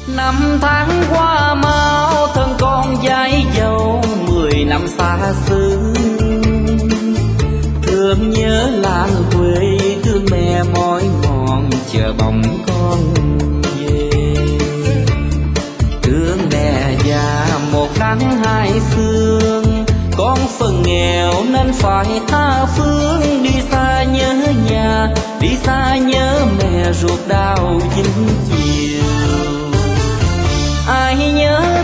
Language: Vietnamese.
Năm tháng qua mau thân con dãi dầu, 10 năm xa xứ. Thương nhớ làng quê, thương mẹ mỏi mòn chờ bóng con về. Thương mẹ già một nắng hai sương, con phần nghèo nên phải tha phương. Đi xa nhớ nhà, đi xa nhớ mẹ ruột đau chính chiều. Ai nhớ